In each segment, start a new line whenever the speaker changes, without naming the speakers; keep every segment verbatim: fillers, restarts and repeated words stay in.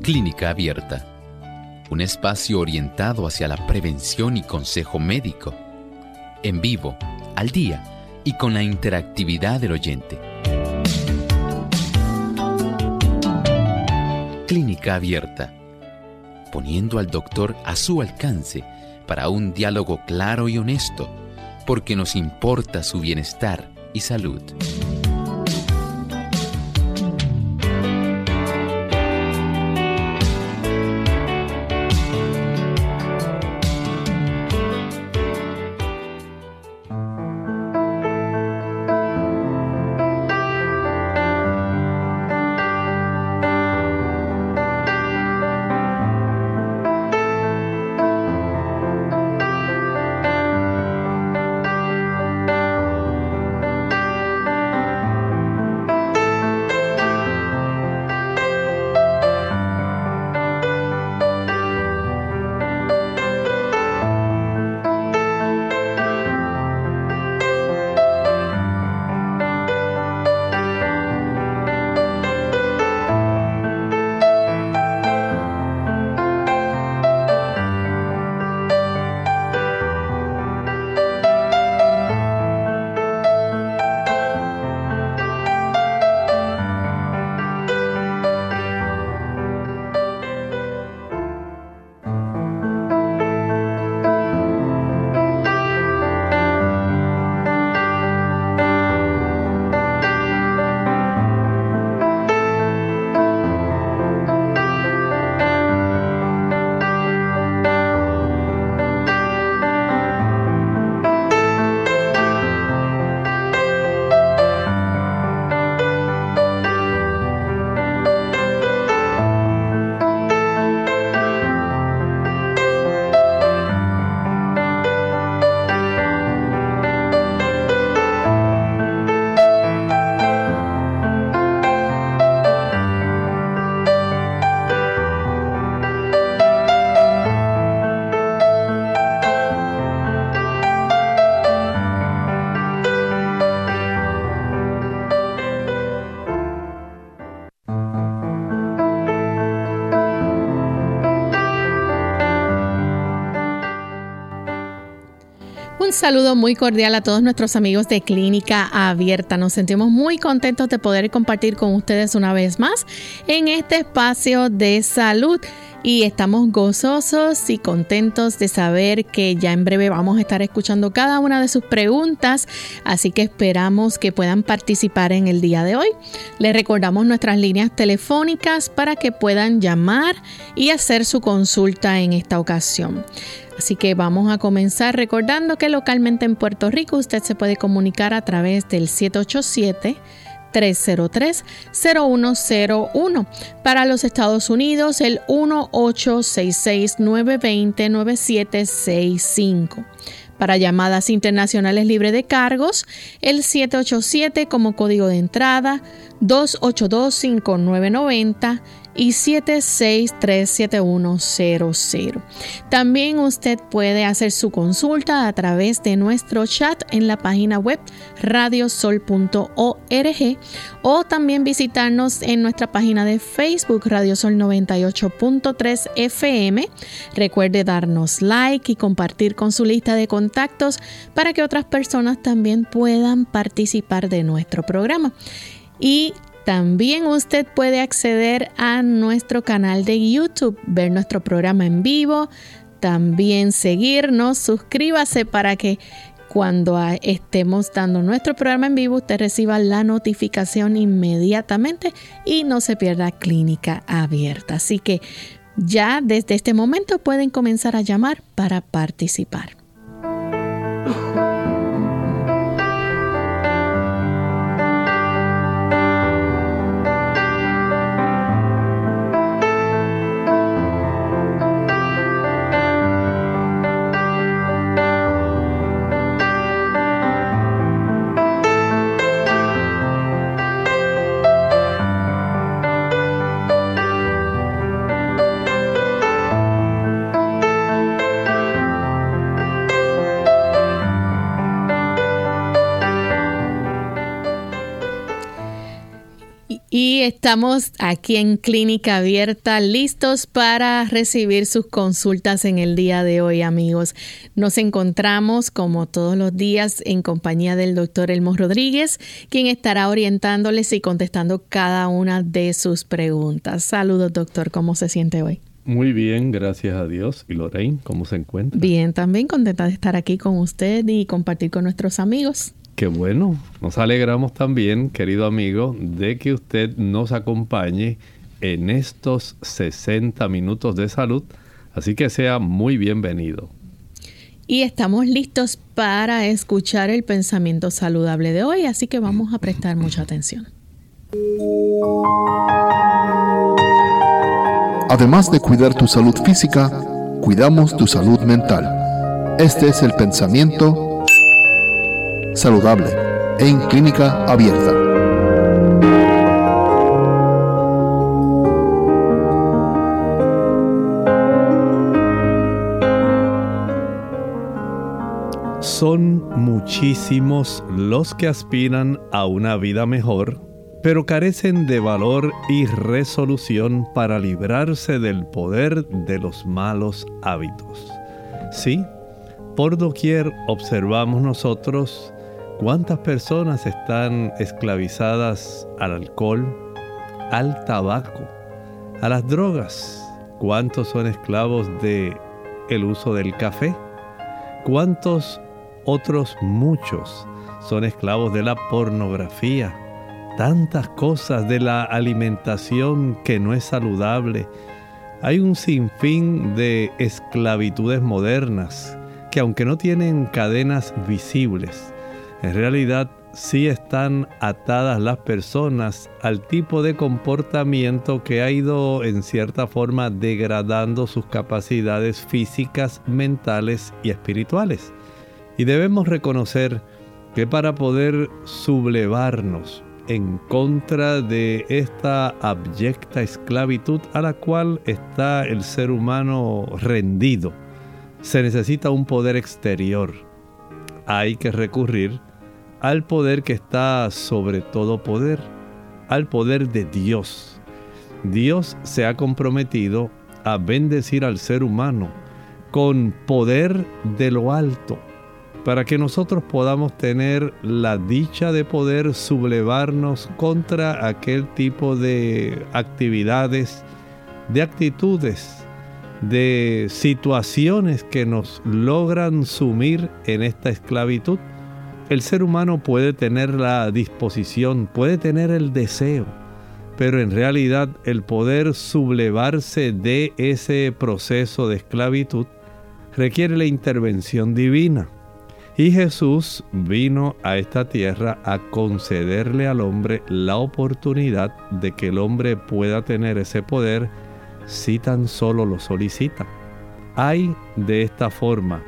Clínica Abierta, un espacio orientado hacia la prevención y consejo médico, en vivo, al día y con la interactividad del oyente. Clínica Abierta, poniendo al doctor a su alcance para un diálogo claro y honesto, porque nos importa su bienestar y salud.
Un saludo muy cordial a todos nuestros amigos de Clínica Abierta. Nos sentimos muy contentos de poder compartir con ustedes una vez más en este espacio de salud. Y estamos gozosos y contentos de saber que ya en breve vamos a estar escuchando cada una de sus preguntas, así que esperamos que puedan participar en el día de hoy. Les recordamos nuestras líneas telefónicas para que puedan llamar y hacer su consulta en esta ocasión. Así que vamos a comenzar recordando que localmente en Puerto Rico usted se puede comunicar a través del siete ocho siete, tres cero tres, cero uno cero uno. Para los Estados Unidos, el uno ocho seis seis, nueve dos cero, nueve siete seis cinco. Para llamadas internacionales libre de cargos, el siete ocho siete como código de entrada, dos ocho dos, cinco nueve nueve cero y siete seis tres siete uno cero cero. También usted puede hacer su consulta a través de nuestro chat en la página web radiosol punto org o también visitarnos en nuestra página de Facebook Radiosol noventa y ocho punto tres F M. Recuerde darnos like y compartir con su lista de contactos para que otras personas también puedan participar de nuestro programa. Y también usted puede acceder a nuestro canal de YouTube, ver nuestro programa en vivo, también seguirnos, suscríbase para que cuando estemos dando nuestro programa en vivo usted reciba la notificación inmediatamente y no se pierda Clínica Abierta. Así que ya desde este momento pueden comenzar a llamar para participar. estamos aquí en Clínica Abierta listos para recibir sus consultas en el día de hoy, amigos. Nos encontramos como todos los días en compañía del doctor Elmo Rodríguez, quien estará orientándoles y contestando cada una de sus preguntas. Saludos, doctor. ¿Cómo se siente hoy?
Muy bien, gracias a Dios. ¿Y Lorraine, cómo se encuentra?
Bien, también contenta de estar aquí con usted y compartir con nuestros amigos.
Qué bueno. Nos alegramos también, querido amigo, de que usted nos acompañe en estos sesenta minutos de salud. Así que sea muy bienvenido.
Y estamos listos para escuchar el pensamiento saludable de hoy, así que vamos a prestar mucha atención.
Además de cuidar tu salud física, cuidamos tu salud mental. Este es el pensamiento saludable en Clínica Abierta.
Son muchísimos los que aspiran a una vida mejor, pero carecen de valor y resolución para librarse del poder de los malos hábitos. Sí, por doquier observamos nosotros cuántas personas están esclavizadas al alcohol, al tabaco, a las drogas. ¿Cuántos son esclavos de el uso del café? ¿Cuántos otros muchos son esclavos de la pornografía? Tantas cosas de la alimentación que no es saludable. Hay un sinfín de esclavitudes modernas que, aunque no tienen cadenas visibles, en realidad sí están atadas las personas al tipo de comportamiento que ha ido en cierta forma degradando sus capacidades físicas, mentales y espirituales. Y debemos reconocer que para poder sublevarnos en contra de esta abyecta esclavitud a la cual está el ser humano rendido, se necesita un poder exterior. Hay que recurrir al poder que está sobre todo poder, al poder de Dios. Dios se ha comprometido a bendecir al ser humano con poder de lo alto, para que nosotros podamos tener la dicha de poder sublevarnos contra aquel tipo de actividades, de actitudes, de situaciones que nos logran sumir en esta esclavitud. El ser humano puede tener la disposición, puede tener el deseo, pero en realidad el poder sublevarse de ese proceso de esclavitud requiere la intervención divina. Y Jesús vino a esta tierra a concederle al hombre la oportunidad de que el hombre pueda tener ese poder si tan solo lo solicita. Hay de esta forma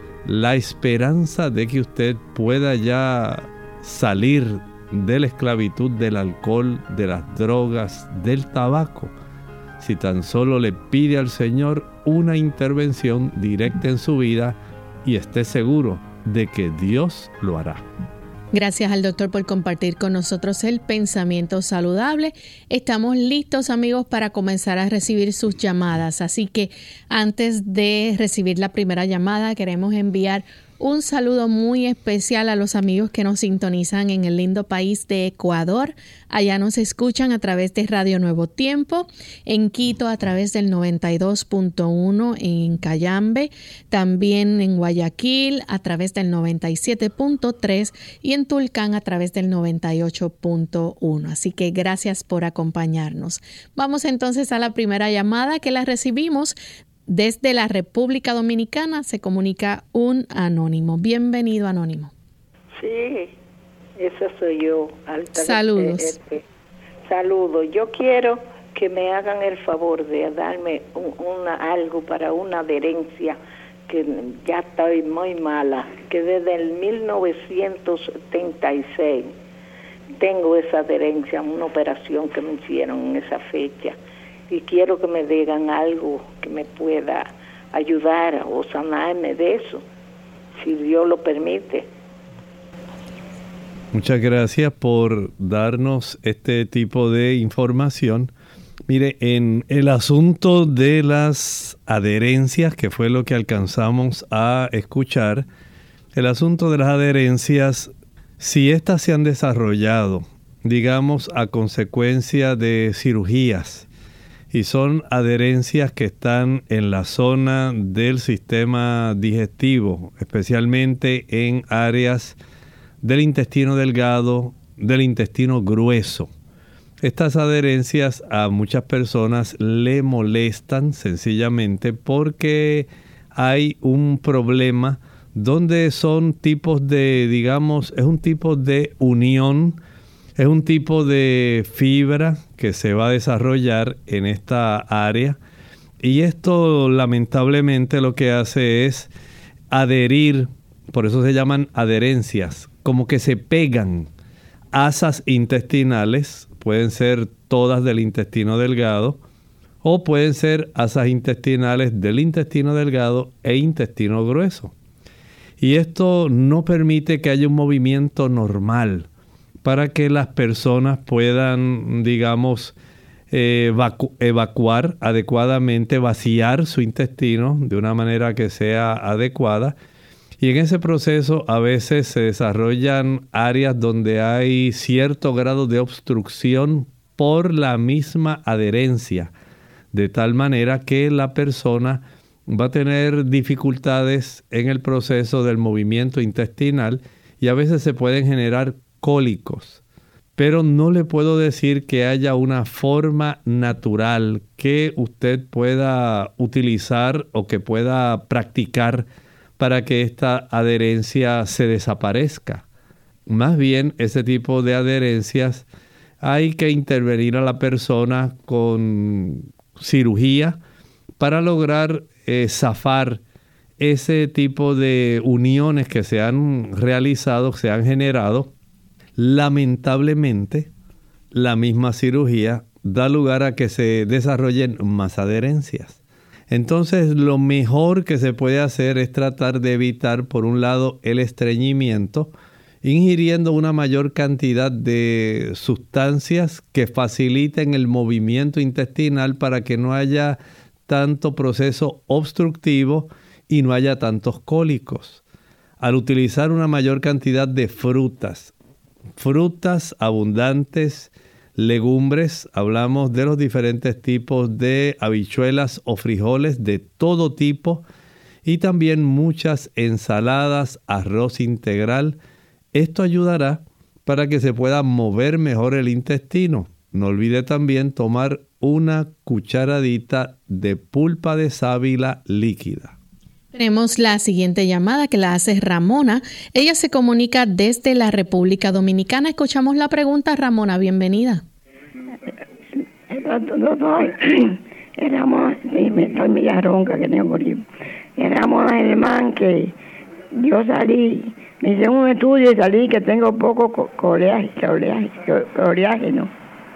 la esperanza de que usted pueda ya salir de la esclavitud del alcohol, de las drogas, del tabaco, si tan solo le pide al Señor una intervención directa en su vida y esté seguro de que Dios lo hará.
Gracias al doctor por compartir con nosotros el pensamiento saludable. Estamos listos, amigos, para comenzar a recibir sus llamadas. Así que antes de recibir la primera llamada, queremos enviar un saludo muy especial a los amigos que nos sintonizan en el lindo país de Ecuador. Allá nos escuchan a través de Radio Nuevo Tiempo, en Quito a través del noventa y dos punto uno, en Cayambe, también en Guayaquil a través del noventa y siete punto tres y en Tulcán a través del noventa y ocho punto uno. Así que gracias por acompañarnos. Vamos entonces a la primera llamada que la recibimos. Desde la República Dominicana se comunica un anónimo. Bienvenido, anónimo.
Sí, esa soy yo. Alta
Saludos.
De, de, de, saludos. Yo quiero que me hagan el favor de darme un, una, algo para una adherencia que ya estoy muy mala, que desde el mil novecientos setenta y seis tengo esa adherencia, una operación que me hicieron en esa fecha. Y quiero que me digan algo que me pueda ayudar o sanarme de eso, si Dios lo permite.
Muchas gracias por darnos este tipo de información. Mire, en el asunto de las adherencias, que fue lo que alcanzamos a escuchar, el asunto de las adherencias, si éstas se han desarrollado, digamos, a consecuencia de cirugías, y son adherencias que están en la zona del sistema digestivo, especialmente en áreas del intestino delgado, del intestino grueso. Estas adherencias a muchas personas le molestan sencillamente porque hay un problema donde son tipos de, digamos, es un tipo de unión, es un tipo de fibra que se va a desarrollar en esta área, y esto lamentablemente lo que hace es adherir, por eso se llaman adherencias, como que se pegan asas intestinales. Pueden ser todas del intestino delgado o pueden ser asas intestinales del intestino delgado e intestino grueso. Y esto no permite que haya un movimiento normal para que las personas puedan, digamos, evacu- evacuar adecuadamente, vaciar su intestino de una manera que sea adecuada. Y en ese proceso a veces se desarrollan áreas donde hay cierto grado de obstrucción por la misma adherencia, de tal manera que la persona va a tener dificultades en el proceso del movimiento intestinal y a veces se pueden generar cólicos. Pero no le puedo decir que haya una forma natural que usted pueda utilizar o que pueda practicar para que esta adherencia se desaparezca. Más bien, ese tipo de adherencias hay que intervenir a la persona con cirugía para lograr eh, zafar ese tipo de uniones que se han realizado, se han generado. Lamentablemente, la misma cirugía da lugar a que se desarrollen más adherencias. Entonces, lo mejor que se puede hacer es tratar de evitar, por un lado, el estreñimiento, ingiriendo una mayor cantidad de sustancias que faciliten el movimiento intestinal para que no haya tanto proceso obstructivo y no haya tantos cólicos. Al utilizar una mayor cantidad de frutas, frutas abundantes, legumbres, hablamos de los diferentes tipos de habichuelas o frijoles de todo tipo, y también muchas ensaladas, arroz integral. Esto ayudará para que se pueda mover mejor el intestino. No olvide también tomar una cucharadita de pulpa de sábila líquida.
Tenemos la siguiente llamada que la hace Ramona. Ella se comunica desde la República Dominicana. Escuchamos la pregunta, Ramona, bienvenida.
Doctor, éramos, me estoy media ronca que tengo por ahí. Éramos alemán que yo salí, me hice un estudio y salí que tengo poco colágeno.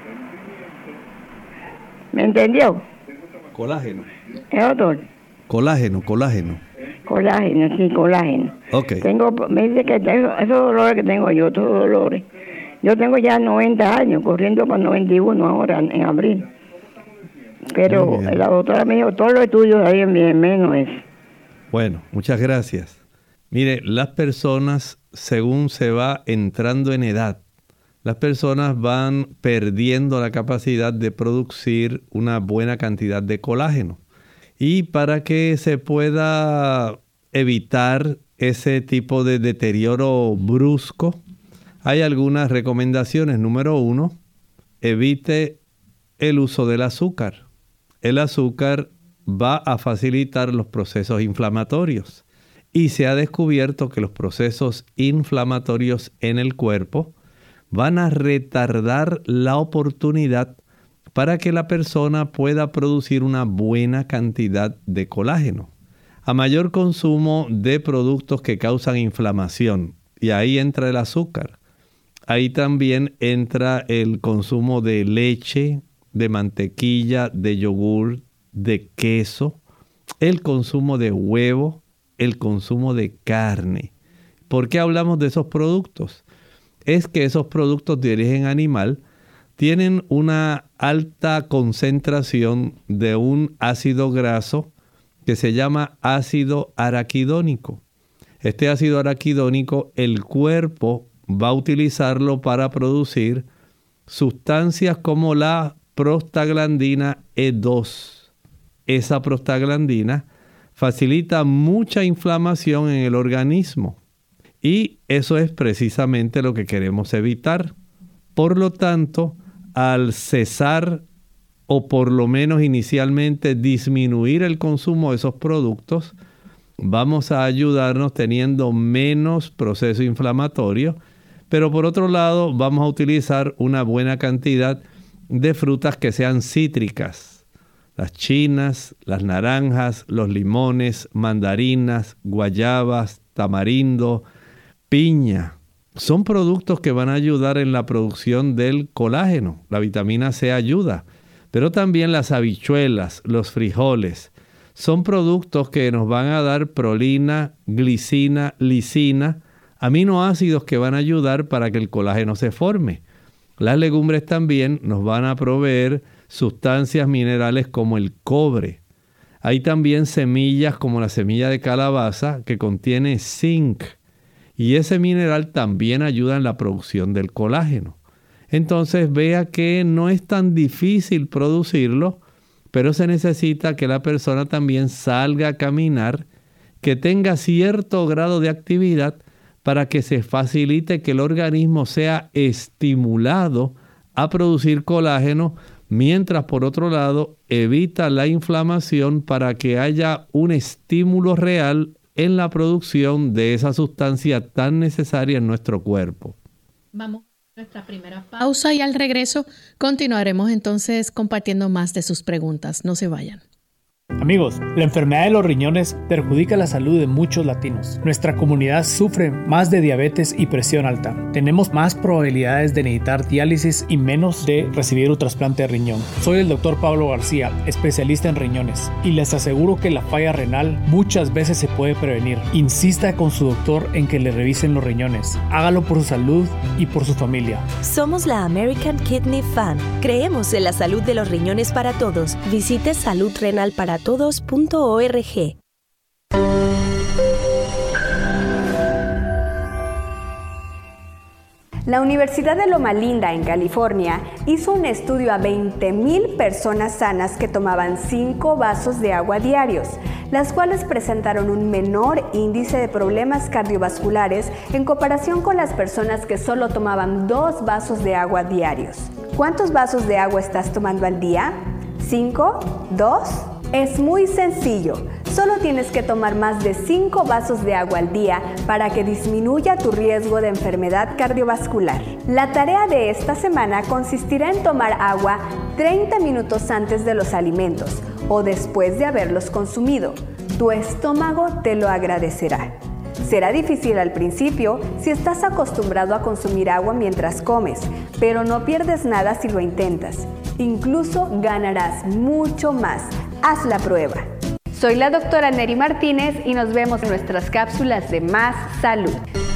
¿Me entendió?
Colágeno.
¿Eh, doctor?
Colágeno, colágeno.
Colágeno, sí, colágeno.
Okay.
Tengo, me dice que tengo, esos dolores que tengo yo, todos los dolores. Yo tengo ya noventa años, corriendo para noventa y uno ahora, en, en abril. Pero la doctora me dijo, todos los estudios ahí en menos es.
Bueno, muchas gracias. Mire, las personas, según se va entrando en edad, las personas van perdiendo la capacidad de producir una buena cantidad de colágeno. Y para que se pueda evitar ese tipo de deterioro brusco, hay algunas recomendaciones. Número uno, evite el uso del azúcar. El azúcar va a facilitar los procesos inflamatorios. Y se ha descubierto que los procesos inflamatorios en el cuerpo van a retardar la oportunidad para que la persona pueda producir una buena cantidad de colágeno. A mayor consumo de productos que causan inflamación, y ahí entra el azúcar, ahí también entra el consumo de leche, de mantequilla, de yogur, de queso, el consumo de huevo, el consumo de carne. ¿Por qué hablamos de esos productos? es que esos productos de origen animal tienen una alta concentración de un ácido graso que se llama ácido araquidónico. Este ácido araquidónico, el cuerpo va a utilizarlo para producir sustancias como la prostaglandina E dos. Esa prostaglandina facilita mucha inflamación en el organismo y eso es precisamente lo que queremos evitar. Por lo tanto, al cesar o por lo menos inicialmente disminuir el consumo de esos productos, vamos a ayudarnos teniendo menos proceso inflamatorio, pero por otro lado vamos a utilizar una buena cantidad de frutas que sean cítricas. Las chinas, las naranjas, los limones, mandarinas, guayabas, tamarindo, piña. Son productos que van a ayudar en la producción del colágeno. La vitamina C ayuda, pero también las habichuelas, los frijoles. Son productos que nos van a dar prolina, glicina, lisina, aminoácidos que van a ayudar para que el colágeno se forme. Las legumbres también nos van a proveer sustancias minerales como el cobre. Hay también semillas como la semilla de calabaza que contiene zinc. Y ese mineral también ayuda en la producción del colágeno. Entonces vea que no es tan difícil producirlo, pero se necesita que la persona también salga a caminar, que tenga cierto grado de actividad para que se facilite que el organismo sea estimulado a producir colágeno, mientras por otro lado evita la inflamación para que haya un estímulo real en la producción de esa sustancia tan necesaria en nuestro cuerpo.
Vamos a nuestra primera pausa y al regreso continuaremos entonces compartiendo más de sus preguntas. No se vayan.
Amigos, la enfermedad de los riñones perjudica la salud de muchos latinos. Nuestra comunidad sufre más de diabetes y presión alta. Tenemos más probabilidades de necesitar diálisis y menos de recibir un trasplante de riñón. Soy el doctor Pablo García, especialista en riñones, y les aseguro que la falla renal muchas veces se puede prevenir. Insista con su doctor en que le revisen los riñones. Hágalo por su salud y por su familia.
Somos la American Kidney Fund. Creemos en la salud de los riñones para todos. Visite salud renal para todos punto org.
La Universidad de Loma Linda, en California, hizo un estudio a veinte mil personas sanas que tomaban cinco vasos de agua diarios, las cuales presentaron un menor índice de problemas cardiovasculares en comparación con las personas que solo tomaban dos vasos de agua diarios. ¿Cuántos vasos de agua estás tomando al día? ¿Cinco? ¿Dos? Es muy sencillo. Solo tienes que tomar más de cinco vasos de agua al día para que disminuya tu riesgo de enfermedad cardiovascular. La tarea de esta semana consistirá en tomar agua treinta minutos antes de los alimentos o después de haberlos consumido. Tu estómago te lo agradecerá. Será difícil al principio si estás acostumbrado a consumir agua mientras comes, pero no pierdes nada si lo intentas. Incluso ganarás mucho más. Haz la prueba. Soy la doctora Neri Martínez y nos vemos en nuestras cápsulas de Más Salud.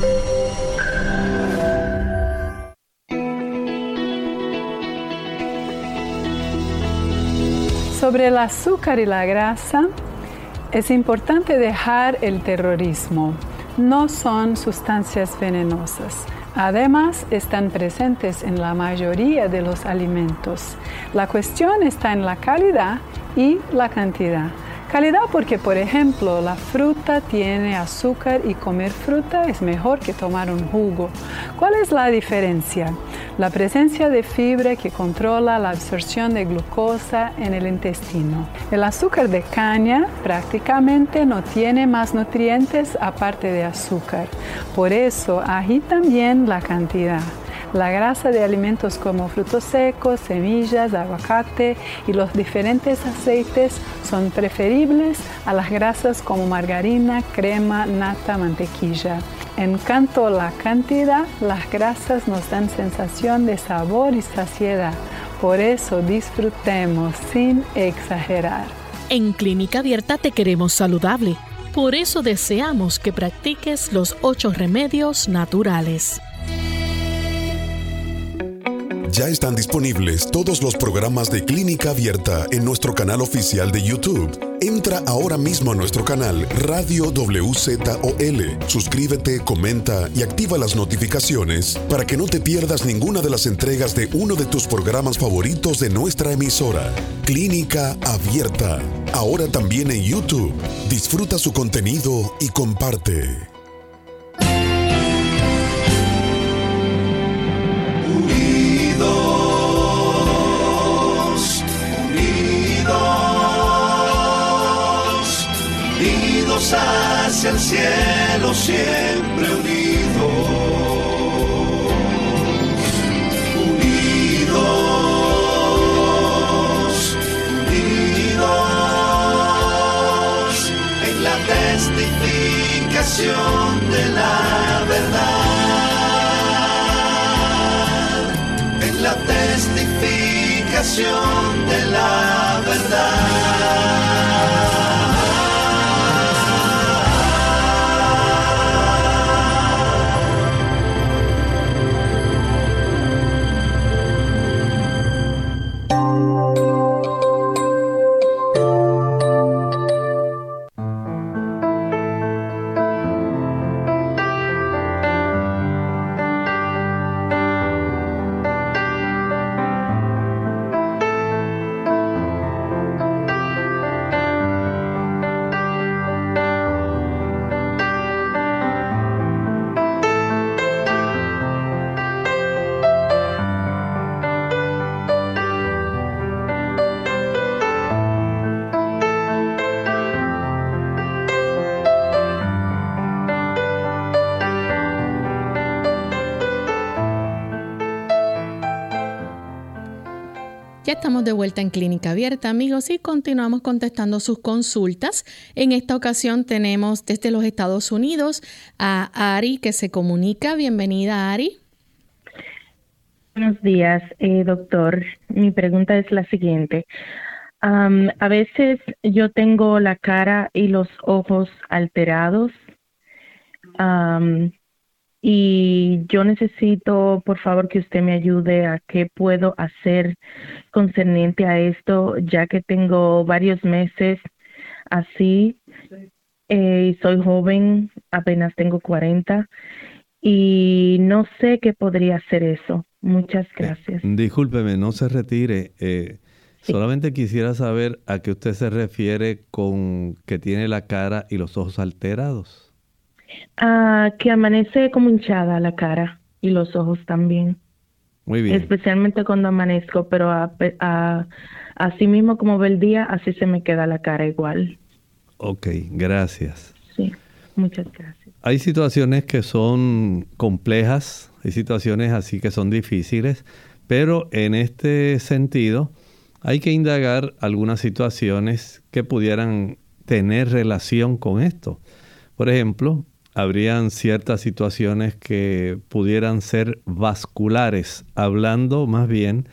Sobre el azúcar y la grasa, es importante dejar el terrorismo. No son sustancias venenosas. Además, están presentes en la mayoría de los alimentos. La cuestión está en la calidad y la cantidad. Calidad porque, por ejemplo, la fruta tiene azúcar y comer fruta es mejor que tomar un jugo. ¿Cuál es la diferencia? La presencia de fibra que controla la absorción de glucosa en el intestino. El azúcar de caña prácticamente no tiene más nutrientes aparte de azúcar. Por eso, ahí también la cantidad. La grasa de alimentos como frutos secos, semillas, aguacate y los diferentes aceites son preferibles a las grasas como margarina, crema, nata, mantequilla. En cuanto a la cantidad, las grasas nos dan sensación de sabor y saciedad. Por eso disfrutemos sin exagerar.
En Clínica Abierta te queremos saludable. Por eso deseamos que practiques los ocho remedios naturales.
Ya están disponibles todos los programas de Clínica Abierta en nuestro canal oficial de YouTube. Entra ahora mismo a nuestro canal Radio W Z O L. Suscríbete, comenta y activa las notificaciones para que no te pierdas ninguna de las entregas de uno de tus programas favoritos de nuestra emisora. Clínica Abierta. Ahora también en YouTube. Disfruta su contenido y comparte.
Unidos, unidos, unidos hacia el cielo, siempre unidos, unidos, unidos, en la testificación de la verdad, en la testificación de la verdad.
Ya estamos de vuelta en Clínica Abierta, amigos, y continuamos contestando sus consultas. En esta ocasión tenemos desde los Estados Unidos a Ari, que se comunica. Bienvenida, Ari.
Buenos días, eh, doctor. Mi pregunta es la siguiente. Um, a veces yo tengo la cara y los ojos alterados. Um, Y yo necesito, por favor, que usted me ayude a qué puedo hacer concerniente a esto, ya que tengo varios meses así, eh, soy joven, apenas tengo cuarenta, y no sé qué podría hacer eso. Muchas gracias.
Eh, discúlpeme, no se retire. Eh, sí. Solamente quisiera saber a qué usted se refiere con que tiene la cara y los ojos alterados.
Uh, que amanece como hinchada la cara y los ojos también.
Muy bien.
Especialmente cuando amanezco, pero a, a, así mismo como ve el día, así se me queda la cara igual.
Ok, gracias.
Sí, muchas gracias.
Hay situaciones que son complejas, hay situaciones así que son difíciles, pero en este sentido hay que indagar algunas situaciones que pudieran tener relación con esto. Por ejemplo, habrían ciertas situaciones que pudieran ser vasculares, hablando más bien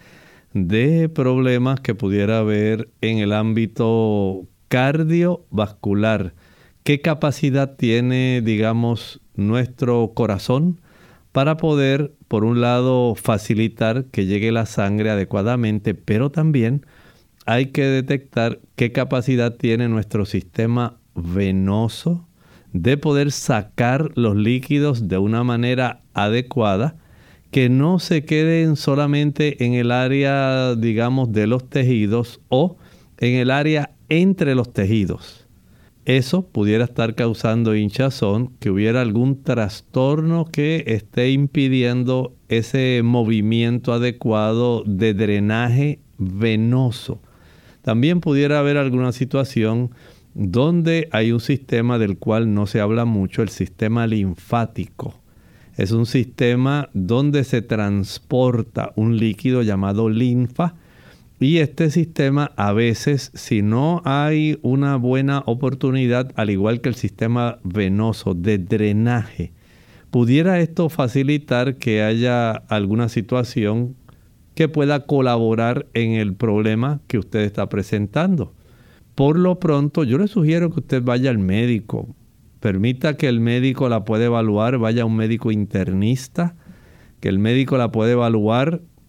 de problemas que pudiera haber en el ámbito cardiovascular. ¿Qué capacidad tiene, digamos, nuestro corazón para poder, por un lado, facilitar que llegue la sangre adecuadamente, pero también hay que detectar qué capacidad tiene nuestro sistema venoso de poder sacar los líquidos de una manera adecuada, que no se queden solamente en el área, digamos, de los tejidos o en el área entre los tejidos. Eso pudiera estar causando hinchazón, que hubiera algún trastorno que esté impidiendo ese movimiento adecuado de drenaje venoso. También pudiera haber alguna situación donde hay un sistema del cual no se habla mucho, el sistema linfático. Es un sistema donde se transporta un líquido llamado linfa, y este sistema a veces, si no hay una buena oportunidad, al igual que el sistema venoso de drenaje, pudiera esto facilitar que haya alguna situación que pueda colaborar en el problema que usted está presentando. Por lo pronto, yo le sugiero que usted vaya al médico. Permita que el médico la pueda evaluar. Vaya a un médico internista, que el médico la pueda evaluar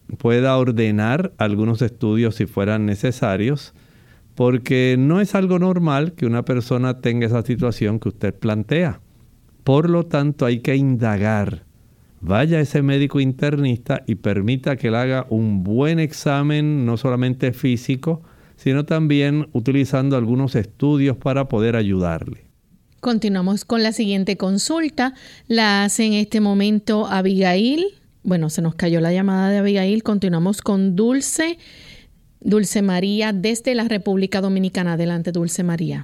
pueda ordenar algunos estudios si fueran necesarios, porque no es algo normal que una persona tenga esa situación que usted plantea. Por lo tanto, hay que indagar. Vaya a ese médico internista y permita que le haga un buen examen, no solamente físico, sino también utilizando algunos estudios para poder ayudarle.
Continuamos con la siguiente consulta. La hace en este momento Abigail. Bueno, se nos cayó la llamada de Abigail. Continuamos con Dulce. Dulce María desde la República Dominicana. Adelante, Dulce María.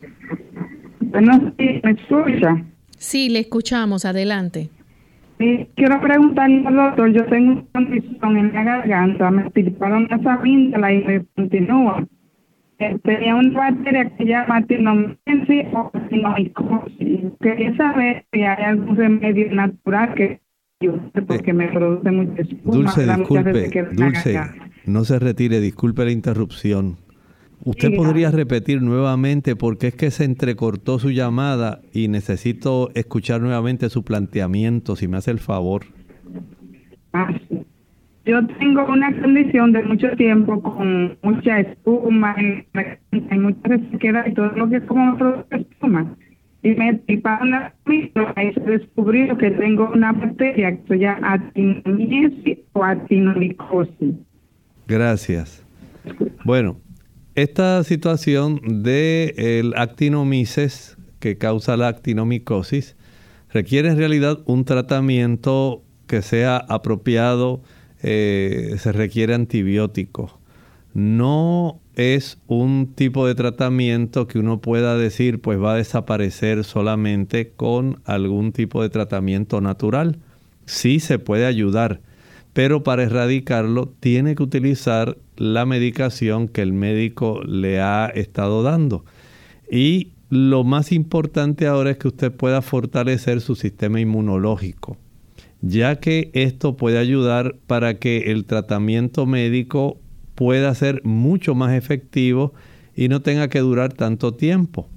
Bueno, ¿me escucha?
Sí, le escuchamos. Adelante.
Sí, quiero preguntarle al doctor, yo tengo una condición en la garganta, me extirparon esa víndola y me continúa. Eh, tenía una bacteria que se llama actinomyces o actinomicosis. Quería saber si hay algún remedio natural que ayude, porque me produce mucha espuma.
Dulce, disculpe, Dulce, no se retire, disculpe la interrupción. Usted sí, podría repetir nuevamente porque es que se entrecortó su llamada y necesito escuchar nuevamente su planteamiento, si me hace el favor.
Ah, sí. Yo tengo una condición de mucho tiempo con mucha espuma, y mucha resequedad y todo lo que es como me produce espuma. Y me extirparon la víndola y se descubrió que tengo una bacteria que se llama actinomyces o actinomicosis.
Gracias. Bueno, esta situación del actinomyces que causa la actinomicosis requiere en realidad un tratamiento que sea apropiado, eh, se requiere antibiótico. No es un tipo de tratamiento que uno pueda decir pues va a desaparecer solamente con algún tipo de tratamiento natural. Sí se puede ayudar, pero para erradicarlo tiene que utilizar la medicación que el médico le ha estado dando. Y lo más importante ahora es que usted pueda fortalecer su sistema inmunológico, ya que esto puede ayudar para que el tratamiento médico pueda ser mucho más efectivo y no tenga que durar tanto tiempo.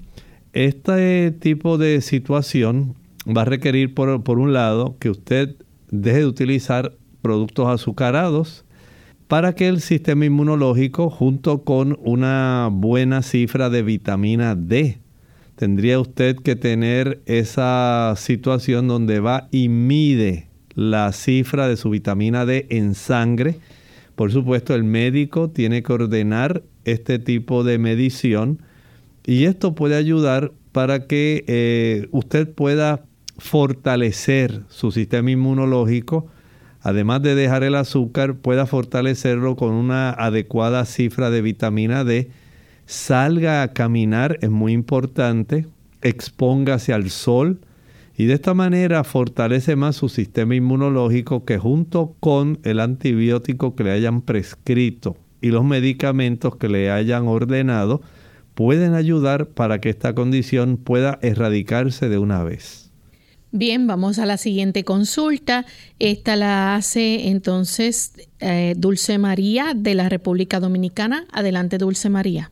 Este tipo de situación va a requerir, por, por un lado, que usted deje de utilizar productos azucarados para que el sistema inmunológico, junto con una buena cifra de vitamina D, tendría usted que tener esa situación donde va y mide la cifra de su vitamina D en sangre. Por supuesto, el médico tiene que ordenar este tipo de medición y esto puede ayudar para que eh, usted pueda fortalecer su sistema inmunológico. Además de dejar el azúcar, pueda fortalecerlo con una adecuada cifra de vitamina D. Salga a caminar, es muy importante. Expóngase al sol. Y de esta manera fortalece más su sistema inmunológico, que junto con el antibiótico que le hayan prescrito y los medicamentos que le hayan ordenado, pueden ayudar para que esta condición pueda erradicarse de una vez.
Bien, vamos a la siguiente consulta. Esta la hace entonces eh, Dulce María de la República Dominicana. Adelante, Dulce María.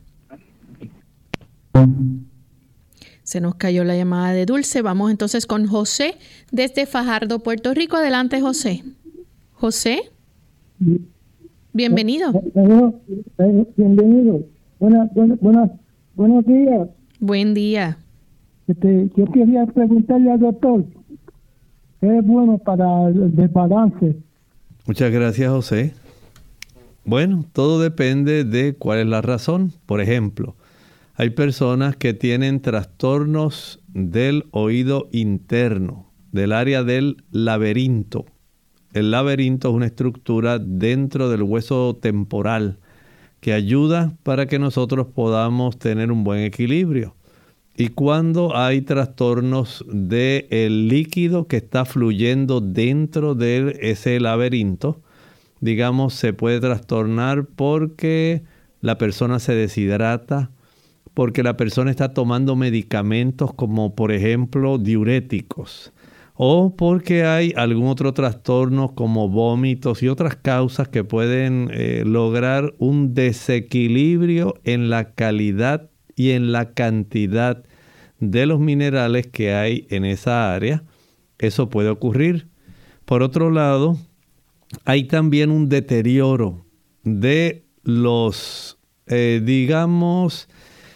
Se nos cayó la llamada de Dulce. Vamos entonces con José desde Fajardo, Puerto Rico. Adelante, José. José. Bienvenido.
Bienvenido. Buenas, buenas, buenas, buenos días.
Buen día.
Este, yo quería preguntarle al doctor qué es bueno para el desbalance.
Muchas gracias, José. Bueno, todo depende de cuál es la razón. Por ejemplo, hay personas que tienen trastornos del oído interno, del área del laberinto. El laberinto es una estructura dentro del hueso temporal que ayuda para que nosotros podamos tener un buen equilibrio. Y cuando hay trastornos del líquido que está fluyendo dentro de ese laberinto, digamos, se puede trastornar porque la persona se deshidrata, porque la persona está tomando medicamentos como, por ejemplo, diuréticos, o porque hay algún otro trastorno como vómitos y otras causas que pueden eh, lograr un desequilibrio en la calidad y en la cantidad de los minerales que hay en esa área. Eso puede ocurrir. Por otro lado, hay también un deterioro de los, eh, digamos,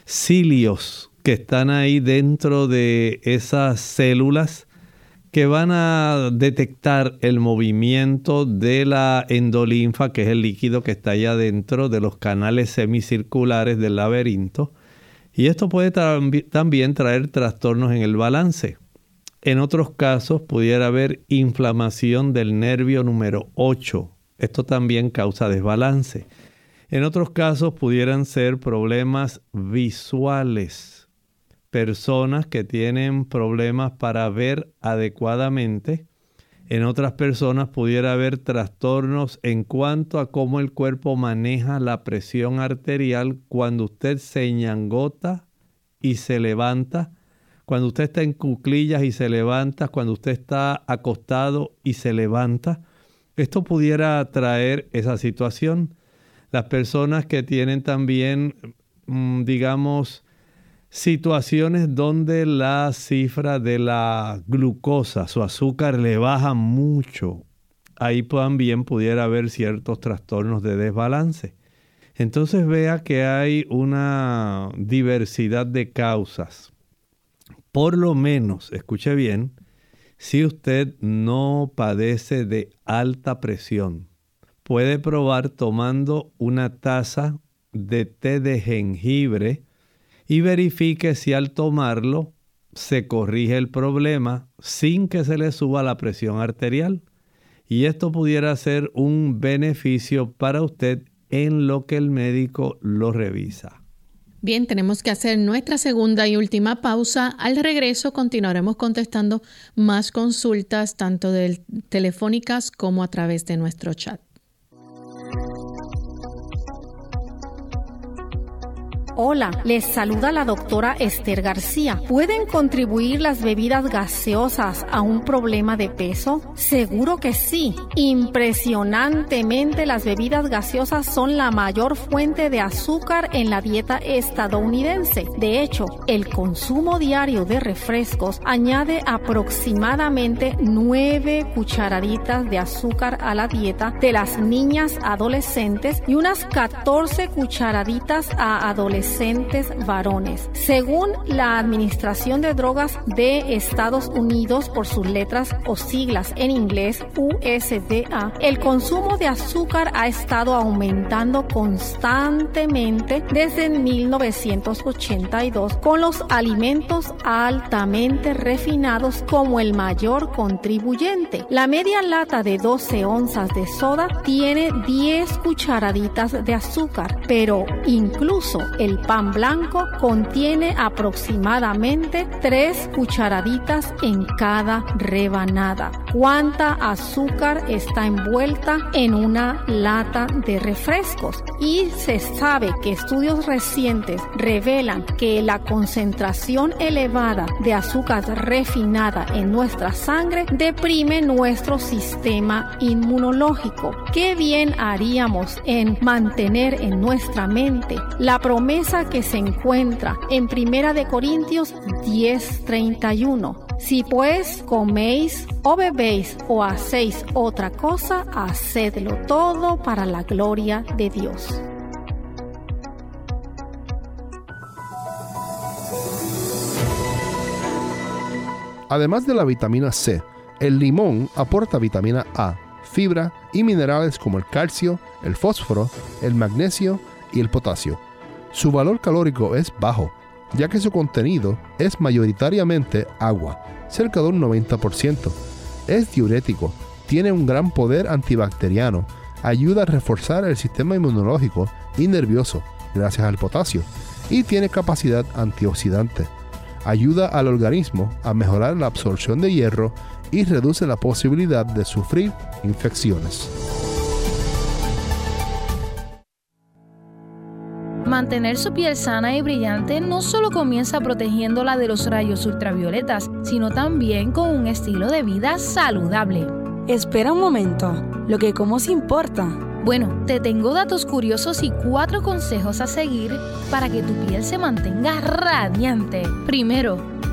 cilios que están ahí dentro de esas células que van a detectar el movimiento de la endolinfa, que es el líquido que está allá dentro de los canales semicirculares del laberinto. Y esto puede tra- también traer trastornos en el balance. En otros casos pudiera haber inflamación del nervio número ocho. Esto también causa desbalance. En otros casos pudieran ser problemas visuales. Personas que tienen problemas para ver adecuadamente. En otras personas pudiera haber trastornos en cuanto a cómo el cuerpo maneja la presión arterial cuando usted se ñangota y se levanta, cuando usted está en cuclillas y se levanta, cuando usted está acostado y se levanta. Esto pudiera traer esa situación. Las personas que tienen también, digamos, situaciones donde la cifra de la glucosa, su azúcar, le baja mucho. Ahí también pudiera haber ciertos trastornos de desbalance. Entonces vea que hay una diversidad de causas. Por lo menos, escuche bien, si usted no padece de alta presión, puede probar tomando una taza de té de jengibre y verifique si al tomarlo se corrige el problema sin que se le suba la presión arterial. Y esto pudiera ser un beneficio para usted en lo que el médico lo revisa.
Bien, tenemos que hacer nuestra segunda y última pausa. Al regreso continuaremos contestando más consultas, tanto de telefónicas como a través de nuestro chat.
Hola, les saluda la doctora Esther García. ¿Pueden contribuir las bebidas gaseosas a un problema de peso? Seguro que sí. Impresionantemente, las bebidas gaseosas son la mayor fuente de azúcar en la dieta estadounidense. De hecho, el consumo diario de refrescos añade aproximadamente nueve cucharaditas de azúcar a la dieta de las niñas adolescentes y unas catorce cucharaditas a adolescentes varones. Según la Administración de Drogas de Estados Unidos, por sus letras o siglas en inglés U S D A, el consumo de azúcar ha estado aumentando constantemente desde mil novecientos ochenta y dos, con los alimentos altamente refinados como el mayor contribuyente. La media lata de doce onzas de soda tiene diez cucharaditas de azúcar, pero incluso el pan blanco contiene aproximadamente tres cucharaditas en cada rebanada. ¿Cuánta azúcar está envuelta en una lata de refrescos? Y se sabe que estudios recientes revelan que la concentración elevada de azúcar refinada en nuestra sangre deprime nuestro sistema inmunológico. ¿Qué bien haríamos en mantener en nuestra mente la promesa que se encuentra en Primera de Corintios diez treinta y uno? Si pues coméis o bebéis o hacéis otra cosa, hacedlo todo para la gloria de Dios.
Además de la vitamina C, el limón aporta vitamina A, fibra y minerales como el calcio, el fósforo, el magnesio y el potasio. Su valor calórico es bajo, ya que su contenido es mayoritariamente agua, cerca de un noventa por ciento. Es diurético, tiene un gran poder antibacteriano, ayuda a reforzar el sistema inmunológico y nervioso, gracias al potasio, y tiene capacidad antioxidante. Ayuda al organismo a mejorar la absorción de hierro y reduce la posibilidad de sufrir infecciones.
Mantener su piel sana y brillante no solo comienza protegiéndola de los rayos ultravioletas, sino también con un estilo de vida saludable.
Espera un momento, lo que como se importa.
Bueno, te tengo datos curiosos y cuatro consejos a seguir para que tu piel se mantenga radiante. Primero,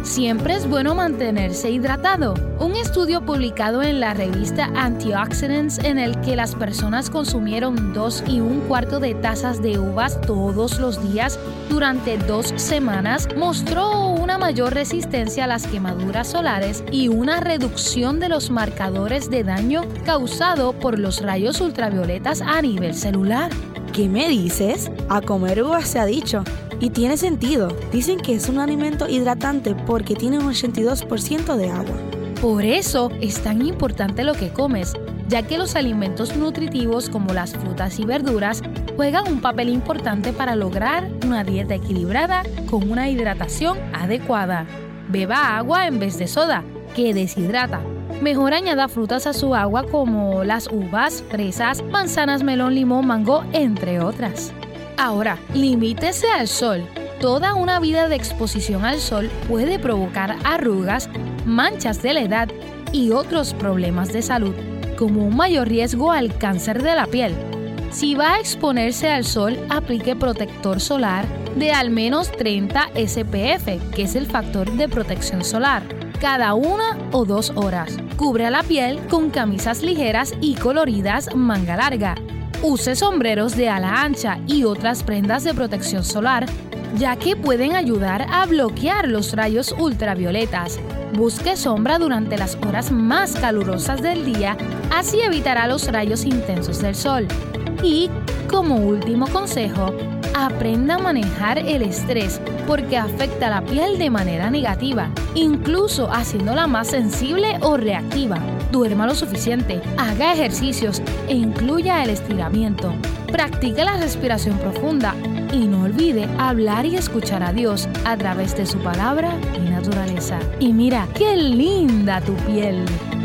Siempre es bueno mantenerse hidratado. Un estudio publicado en la revista Antioxidants, en el que las personas consumieron dos y un cuarto de tazas de uvas todos los días durante dos semanas, mostró una mayor resistencia a las quemaduras solares y una reducción de los marcadores de daño causado por los rayos ultravioletas a nivel celular.
¿Qué me dices? A comer uvas se ha dicho. Y tiene sentido. Dicen que es un alimento hidratante porque tiene un ochenta y dos por ciento de agua.
Por eso es tan importante lo que comes, ya que los alimentos nutritivos como las frutas y verduras juegan un papel importante para lograr una dieta equilibrada con una hidratación adecuada. Beba agua en vez de soda, que deshidrata. Mejor añada frutas a su agua como las uvas, fresas, manzanas, melón, limón, mango, entre otras. Ahora, limítese al sol. Toda una vida de exposición al sol puede provocar arrugas, manchas de la edad y otros problemas de salud, como un mayor riesgo al cáncer de la piel. Si va a exponerse al sol, aplique protector solar de al menos treinta S P F, que es el factor de protección solar, cada una o dos horas. Cubre la piel con camisas ligeras y coloridas manga larga. Use sombreros de ala ancha y otras prendas de protección solar, ya que pueden ayudar a bloquear los rayos ultravioletas. Busque sombra durante las horas más calurosas del día, así evitará los rayos intensos del sol. Y, como último consejo, aprenda a manejar el estrés porque afecta la piel de manera negativa, incluso haciéndola más sensible o reactiva. Duerma lo suficiente, haga ejercicios e incluya el estiramiento. Practique la respiración profunda y no olvide hablar y escuchar a Dios a través de su palabra y naturaleza. Y mira, qué linda tu piel.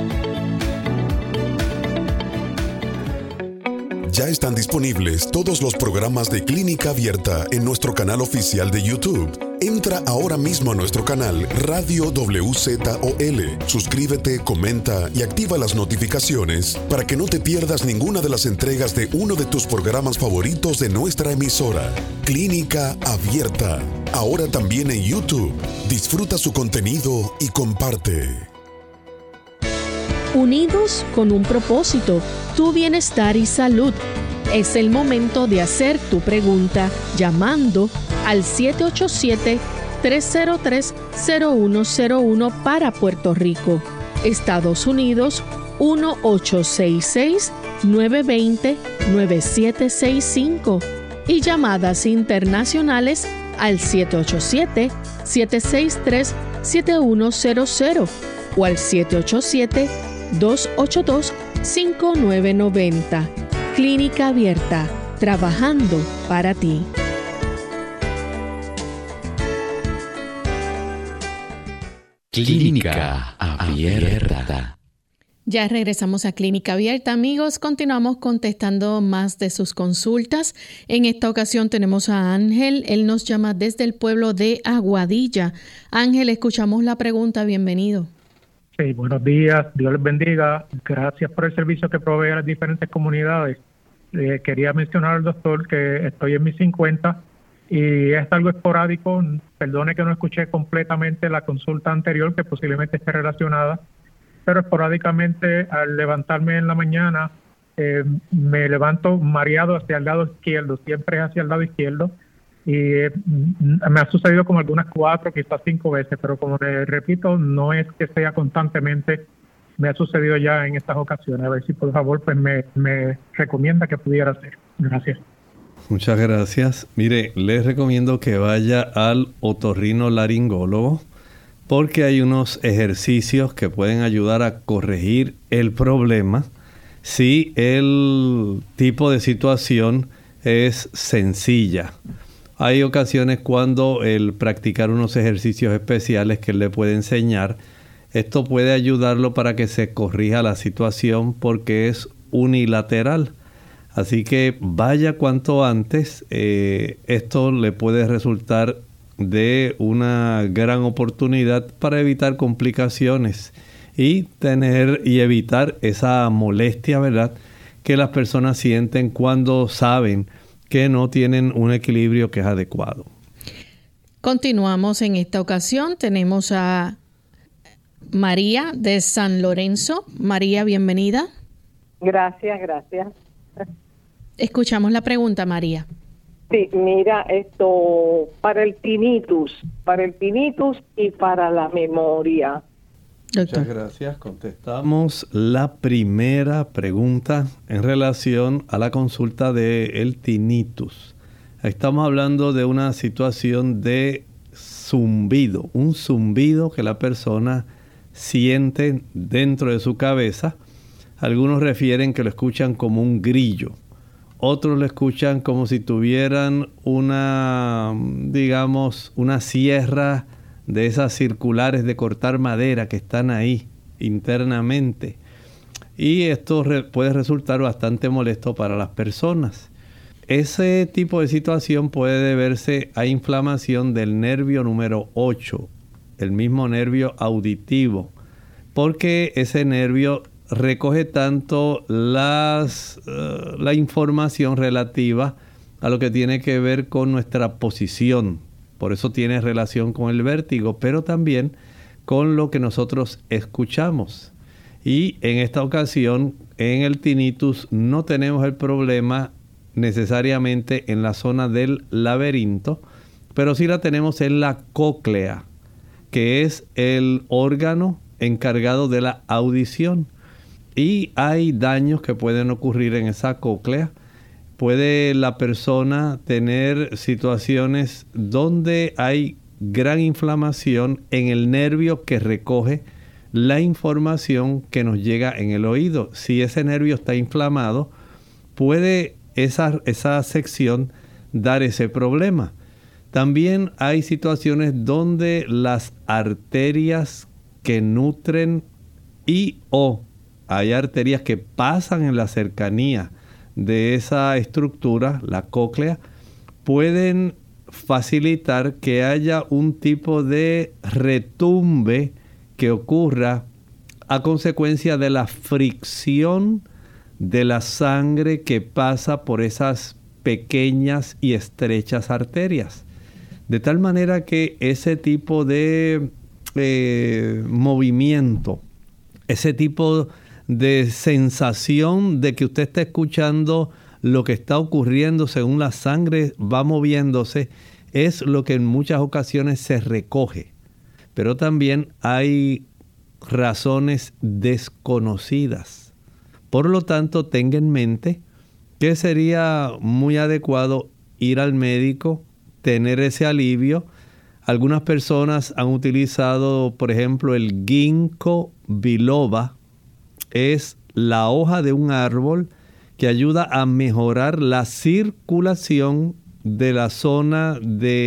Ya están disponibles todos los programas de Clínica Abierta en nuestro canal oficial de YouTube. Entra ahora mismo a nuestro canal Radio W Z O L. Suscríbete, comenta y activa las notificaciones para que no te pierdas ninguna de las entregas de uno de tus programas favoritos de nuestra emisora. Clínica Abierta. Ahora también en YouTube. Disfruta su contenido y comparte.
Unidos con un propósito, tu bienestar y salud. Es el momento de hacer tu pregunta llamando al siete ocho siete, tres cero tres, cero uno cero uno para Puerto Rico. Estados Unidos, uno ocho seis seis, nueve dos cero, nueve siete seis cinco. Y llamadas internacionales al siete ocho siete, siete seis tres, siete uno cero cero o al siete ocho siete, dos ocho dos, cinco nueve nueve cero. Clínica Abierta, trabajando para ti.
Clínica Abierta.
Ya regresamos a Clínica Abierta, amigos. Continuamos contestando más de sus consultas. En esta ocasión tenemos a Ángel. Él nos llama desde el pueblo de Aguadilla. Ángel, escuchamos la pregunta. Bienvenido.
Sí, buenos días, Dios les bendiga. Gracias por el servicio que provee a las diferentes comunidades. Eh, quería mencionar al doctor que estoy en mis cincuenta y es algo esporádico. Perdone que no escuché completamente la consulta anterior, que posiblemente esté relacionada, pero esporádicamente al levantarme en la mañana eh, me levanto mareado hacia el lado izquierdo, siempre es hacia el lado izquierdo. Y eh, me ha sucedido como algunas cuatro, quizás cinco veces, pero como le repito, no es que sea constantemente, me ha sucedido ya en estas ocasiones. A ver si por favor pues me, me recomienda que pudiera hacer. Gracias.
Muchas gracias. Mire, les recomiendo que vaya al otorrinolaringólogo porque hay unos ejercicios que pueden ayudar a corregir el problema si el tipo de situación es sencilla. Hay ocasiones cuando el practicar unos ejercicios especiales que él le puede enseñar, esto puede ayudarlo para que se corrija la situación porque es unilateral. Así que vaya cuanto antes. Eh, esto le puede resultar de una gran oportunidad para evitar complicaciones y tener y evitar esa molestia, ¿verdad?, que las personas sienten cuando saben que no tienen un equilibrio que es adecuado.
Continuamos en esta ocasión. Tenemos a María de San Lorenzo. María, bienvenida.
Gracias, gracias.
Escuchamos la pregunta, María.
Sí, mira, esto para el tinnitus, para el tinnitus y para la memoria.
Doctor. Muchas gracias. Contestamos la primera pregunta en relación a la consulta del tinnitus. Estamos hablando de una situación de zumbido, un zumbido que la persona siente dentro de su cabeza. Algunos refieren que lo escuchan como un grillo. Otros lo escuchan como si tuvieran una, digamos, una sierra de esas circulares de cortar madera que están ahí internamente. Y esto re- puede resultar bastante molesto para las personas. Ese tipo de situación puede deberse a inflamación del nervio número ocho, el mismo nervio auditivo, porque ese nervio recoge tanto las, uh, la información relativa a lo que tiene que ver con nuestra posición. Por eso tiene relación con el vértigo, pero también con lo que nosotros escuchamos. Y en esta ocasión, en el tinnitus, no tenemos el problema necesariamente en la zona del laberinto, pero sí la tenemos en la cóclea, que es el órgano encargado de la audición. Y hay daños que pueden ocurrir en esa cóclea. Puede la persona tener situaciones donde hay gran inflamación en el nervio que recoge la información que nos llega en el oído. Si ese nervio está inflamado, puede esa, esa sección dar ese problema. También hay situaciones donde las arterias que nutren y o hay arterias que pasan en la cercanía de esa estructura, la cóclea, pueden facilitar que haya un tipo de retumbe que ocurra a consecuencia de la fricción de la sangre que pasa por esas pequeñas y estrechas arterias. De tal manera que ese tipo de eh, movimiento, ese tipo de sensación de que usted está escuchando lo que está ocurriendo según la sangre va moviéndose, es lo que en muchas ocasiones se recoge. Pero también hay razones desconocidas. Por lo tanto, tenga en mente que sería muy adecuado ir al médico, tener ese alivio. Algunas personas han utilizado, por ejemplo, el ginkgo biloba. Es la hoja de un árbol que ayuda a mejorar la circulación de la zona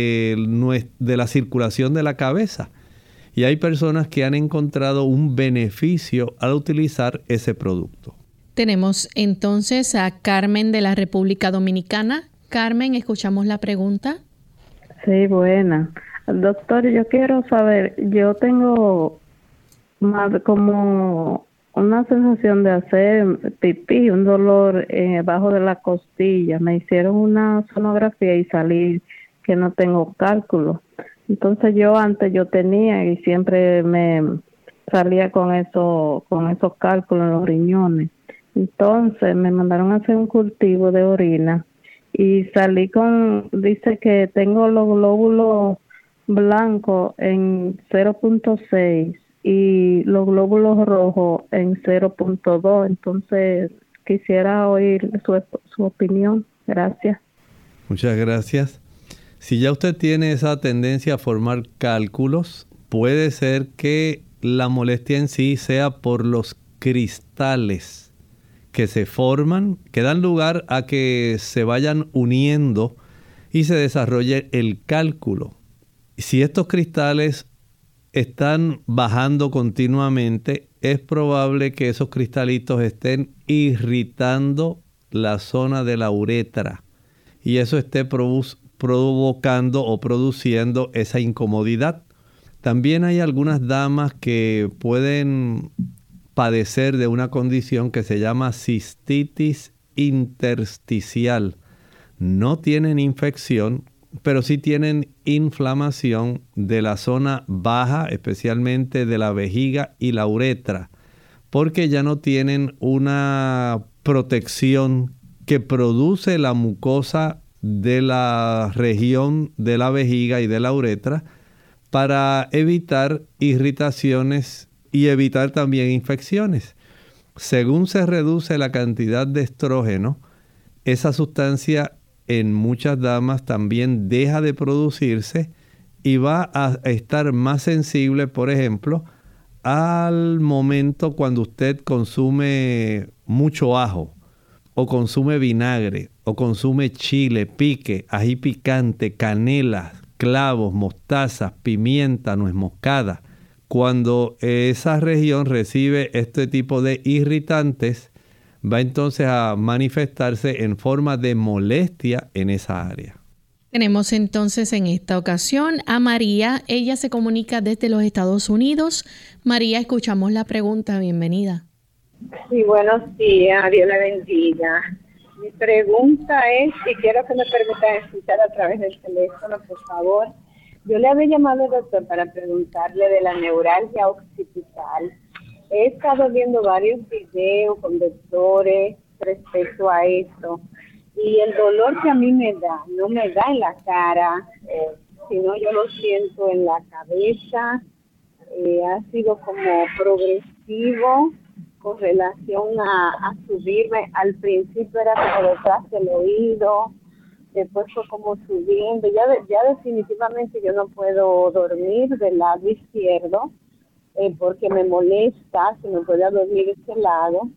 de, de la circulación de la cabeza. Y hay personas que han encontrado un beneficio al utilizar ese producto.
Tenemos entonces a Carmen de la República Dominicana. Carmen, escuchamos la pregunta.
Sí, buena. Doctor, yo quiero saber, yo tengo más como una sensación de hacer pipí, un dolor eh, bajo de la costilla. Me hicieron una sonografía y salí que no tengo cálculo. Entonces yo antes yo tenía y siempre me salía con eso, con esos cálculos en los riñones. Entonces me mandaron a hacer un cultivo de orina y salí con, dice que tengo los glóbulos blancos en cero punto seis y los glóbulos rojos en cero punto dos. Entonces quisiera oír su, su opinión. Gracias.
Muchas gracias. Si ya usted tiene esa tendencia a formar cálculos, puede ser que la molestia en sí sea por los cristales que se forman, que dan lugar a que se vayan uniendo y se desarrolle el cálculo. Si estos cristales están bajando continuamente, es probable que esos cristalitos estén irritando la zona de la uretra y eso esté produ- provocando o produciendo esa incomodidad. También hay algunas damas que pueden padecer de una condición que se llama cistitis intersticial. No tienen infección, pero sí tienen inflamación de la zona baja, especialmente de la vejiga y la uretra, porque ya no tienen una protección que produce la mucosa de la región de la vejiga y de la uretra para evitar irritaciones y evitar también infecciones. Según se reduce la cantidad de estrógeno, esa sustancia en muchas damas también deja de producirse y va a estar más sensible, por ejemplo, al momento cuando usted consume mucho ajo, o consume vinagre, o consume chile, pique, ají picante, canela, clavos, mostazas, pimienta, nuez moscada. Cuando esa región recibe este tipo de irritantes, va entonces a manifestarse en forma de molestia en esa área.
Tenemos entonces en esta ocasión a María. Ella se comunica desde los Estados Unidos. María, escuchamos la pregunta. Bienvenida.
Sí, buenos días. Dios le bendiga. Mi pregunta es, y quiero que me permitan escuchar a través del teléfono, por favor. Yo le había llamado al doctor para preguntarle de la neuralgia occipital. He estado viendo varios videos con doctores respecto a esto. Y el dolor que a mí me da, no me da en la cara, eh, sino yo lo siento en la cabeza. Eh, ha sido como progresivo con relación a, a subirme. Al principio era como detrás del oído, después fue como subiendo. Ya, de, ya definitivamente yo no puedo dormir del lado izquierdo eh, porque me molesta, se me puede dormir este lado.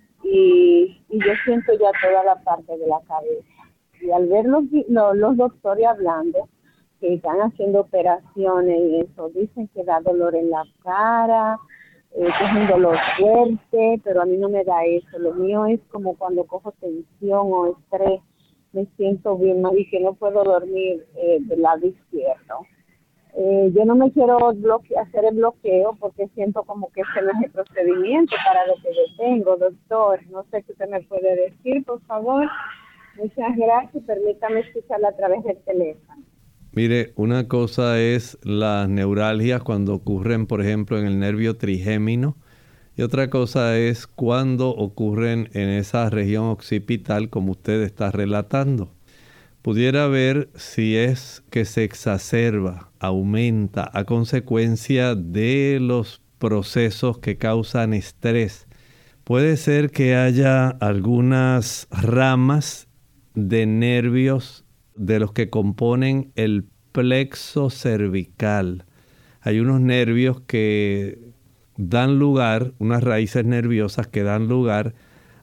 Y, y yo siento ya toda la parte de la cabeza. Y al ver los, los, los doctores hablando, que están haciendo operaciones y eso, dicen que da dolor en la cara, eh, que es un dolor fuerte, pero a mí no me da eso. Lo mío es como cuando cojo tensión o estrés, me siento bien mal y que no puedo dormir eh, del lado izquierdo. Eh, yo no me quiero bloque- hacer el bloqueo porque siento como que ese no es el procedimiento para lo que yo tengo, doctor. No sé qué usted me puede decir, por favor. Muchas gracias. Permítame escucharla a través del teléfono.
Mire, una cosa es las neuralgias cuando ocurren, por ejemplo, en el nervio trigémino, y otra cosa es cuando ocurren en esa región occipital, como usted está relatando. Pudiera ver si es que se exacerba, aumenta a consecuencia de los procesos que causan estrés. Puede ser que haya algunas ramas de nervios de los que componen el plexo cervical. Hay unos nervios que dan lugar, unas raíces nerviosas que dan lugar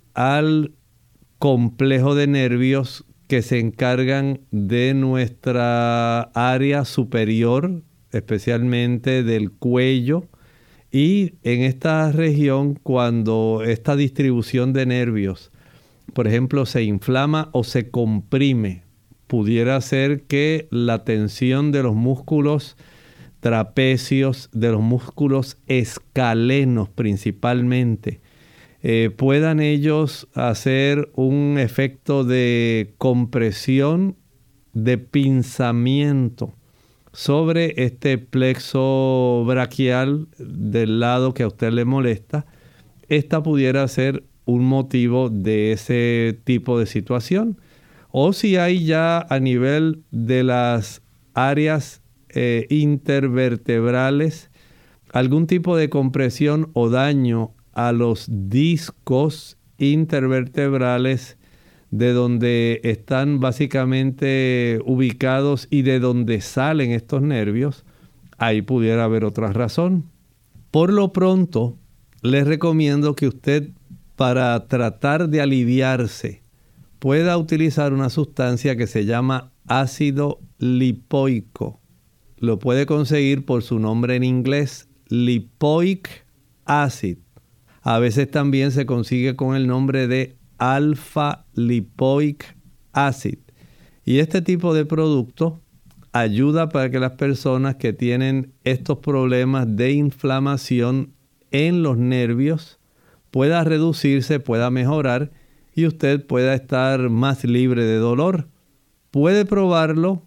al complejo de nervios que se encargan de nuestra área superior, especialmente del cuello. Y en esta región, cuando esta distribución de nervios, por ejemplo, se inflama o se comprime, pudiera ser que la tensión de los músculos trapecios, de los músculos escalenos principalmente, Eh, puedan ellos hacer un efecto de compresión, de pinzamiento sobre este plexo braquial del lado que a usted le molesta. Esta pudiera ser un motivo de ese tipo de situación. O si hay ya a nivel de las áreas eh, intervertebrales algún tipo de compresión o daño a los discos intervertebrales de donde están básicamente ubicados y de donde salen estos nervios, ahí pudiera haber otra razón. Por lo pronto, les recomiendo que usted, para tratar de aliviarse, pueda utilizar una sustancia que se llama ácido lipoico. Lo puede conseguir por su nombre en inglés, lipoic acid. A veces también se consigue con el nombre de alfa lipoic acid. Y este tipo de producto ayuda para que las personas que tienen estos problemas de inflamación en los nervios pueda reducirse, pueda mejorar y usted pueda estar más libre de dolor. Puede probarlo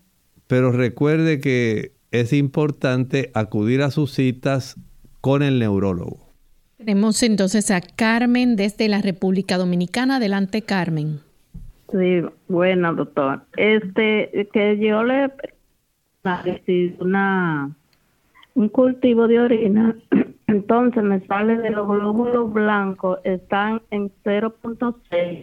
pero recuerde que es importante acudir a sus citas con el neurólogo.
Tenemos entonces a Carmen desde la República Dominicana. Adelante, Carmen.
Sí, bueno, doctor. Este, que yo le hice una un cultivo de orina, entonces me sale de los glóbulos blancos, están en cero punto seis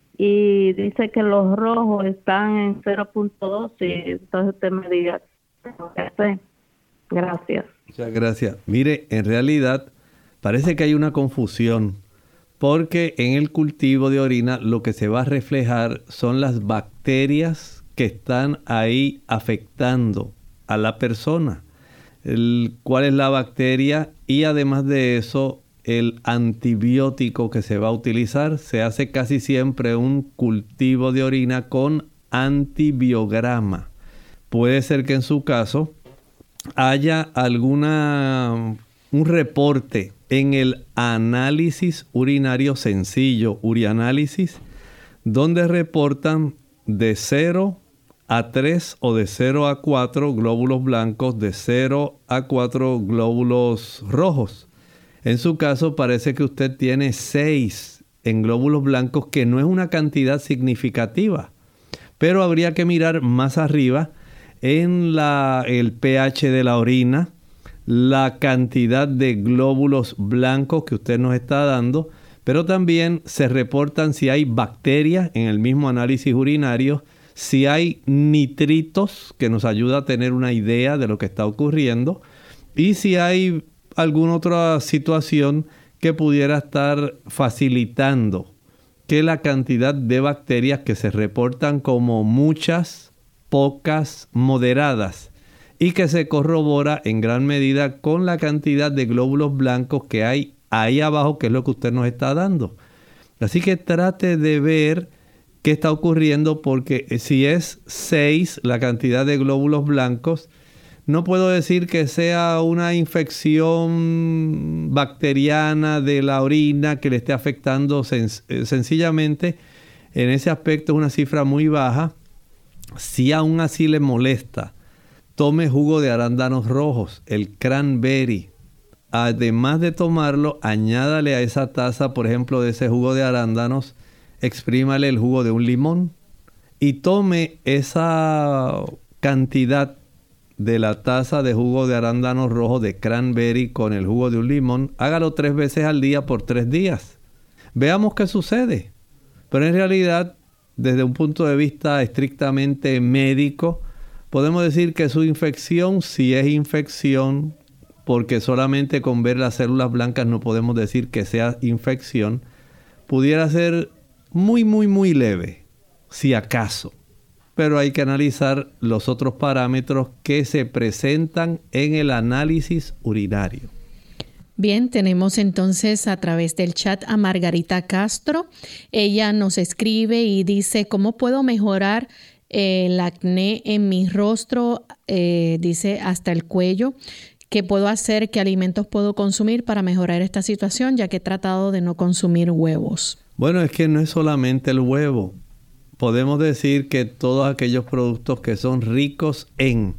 y dice que los rojos están en cero punto dos, y entonces usted me diga qué hacer. Gracias.
Muchas gracias. Mire, en realidad parece que hay una confusión, porque en el cultivo de orina lo que se va a reflejar son las bacterias que están ahí afectando a la persona. El, cuál es la bacteria y además de eso el antibiótico que se va a utilizar. Se hace casi siempre un cultivo de orina con antibiograma. Puede ser que en su caso haya alguna un reporte en el análisis urinario sencillo, urianálisis, donde reportan de cero a tres o de cero a cuatro glóbulos blancos, de cero a cuatro glóbulos rojos. En su caso parece que usted tiene seis en glóbulos blancos, que no es una cantidad significativa, pero habría que mirar más arriba en la, el pH de la orina, la cantidad de glóbulos blancos que usted nos está dando, pero también se reportan si hay bacterias en el mismo análisis urinario, si hay nitritos, que nos ayuda a tener una idea de lo que está ocurriendo, y si hay alguna otra situación que pudiera estar facilitando que la cantidad de bacterias que se reportan como muchas, pocas, moderadas, y que se corrobora en gran medida con la cantidad de glóbulos blancos que hay ahí abajo, que es lo que usted nos está dando. Así que trate de ver qué está ocurriendo, porque si es seis la cantidad de glóbulos blancos, no puedo decir que sea una infección bacteriana de la orina que le esté afectando. Sen- sencillamente, en ese aspecto es una cifra muy baja. Si aún así le molesta, tome jugo de arándanos rojos, el cranberry. Además de tomarlo, añádale a esa taza, por ejemplo, de ese jugo de arándanos, exprímale el jugo de un limón y tome esa cantidad de la taza de jugo de arándanos rojo de cranberry con el jugo de un limón. Hágalo tres veces al día por tres días. Veamos qué sucede. Pero en realidad, desde un punto de vista estrictamente médico, podemos decir que su infección sí es infección, porque solamente con ver las células blancas no podemos decir que sea infección. Pudiera ser muy, muy, muy leve, si acaso. Pero hay que analizar los otros parámetros que se presentan en el análisis urinario.
Bien, tenemos entonces a través del chat a Margarita Castro. Ella nos escribe y dice, ¿cómo puedo mejorar el acné en mi rostro? Eh, dice hasta el cuello. ¿Qué puedo hacer? ¿Qué alimentos puedo consumir para mejorar esta situación? Ya que he tratado de no consumir huevos.
Bueno, es que no es solamente el huevo. Podemos decir que todos aquellos productos que son ricos en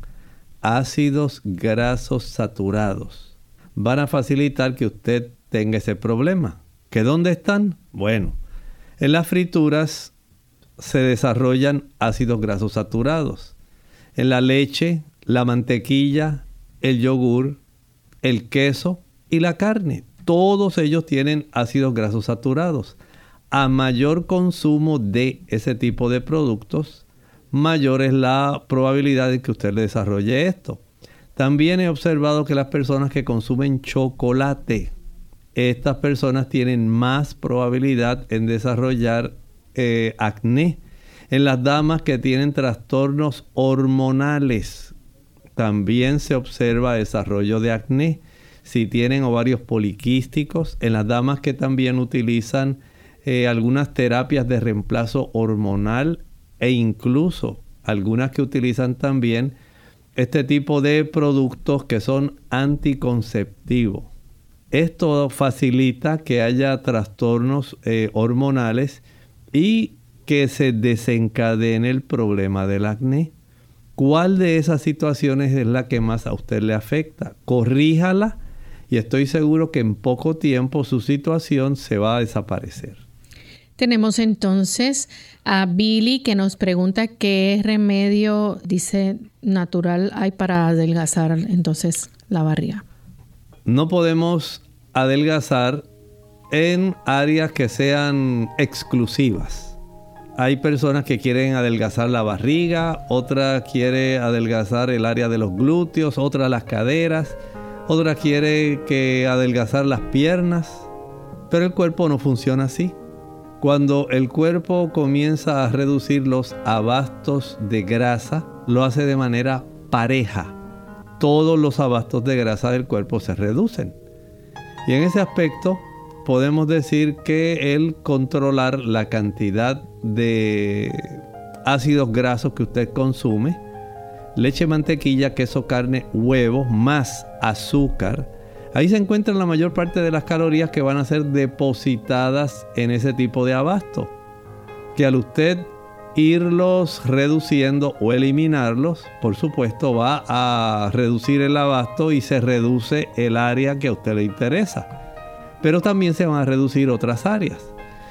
ácidos grasos saturados van a facilitar que usted tenga ese problema. ¿Que dónde están? Bueno, en las frituras se desarrollan ácidos grasos saturados. En la leche, la mantequilla, el yogur, el queso y la carne. Todos ellos tienen ácidos grasos saturados. A mayor consumo de ese tipo de productos, mayor es la probabilidad de que usted le desarrolle esto. También he observado que las personas que consumen chocolate, estas personas tienen más probabilidad en desarrollar eh, acné. En las damas que tienen trastornos hormonales, también se observa desarrollo de acné. Si tienen ovarios poliquísticos, en las damas que también utilizan eh, algunas terapias de reemplazo hormonal e incluso algunas que utilizan también este tipo de productos que son anticonceptivos. Esto facilita que haya trastornos eh, hormonales y que se desencadene el problema del acné. ¿Cuál de esas situaciones es la que más a usted le afecta? Corríjala y estoy seguro que en poco tiempo su situación se va a desaparecer.
Tenemos entonces a Billy que nos pregunta qué remedio, dice, natural hay para adelgazar entonces la barriga.
No podemos adelgazar en áreas que sean exclusivas. Hay personas que quieren adelgazar la barriga, otra quiere adelgazar el área de los glúteos, otra las caderas, otra quiere que adelgazar las piernas, pero el cuerpo no funciona así. Cuando el cuerpo comienza a reducir los abastos de grasa, lo hace de manera pareja. Todos los abastos de grasa del cuerpo se reducen. Y en ese aspecto podemos decir que el controlar la cantidad de ácidos grasos que usted consume, leche, mantequilla, queso, carne, huevos, más azúcar, ahí se encuentran la mayor parte de las calorías que van a ser depositadas en ese tipo de abasto. Que al usted irlos reduciendo o eliminarlos, por supuesto va a reducir el abasto y se reduce el área que a usted le interesa. Pero también se van a reducir otras áreas.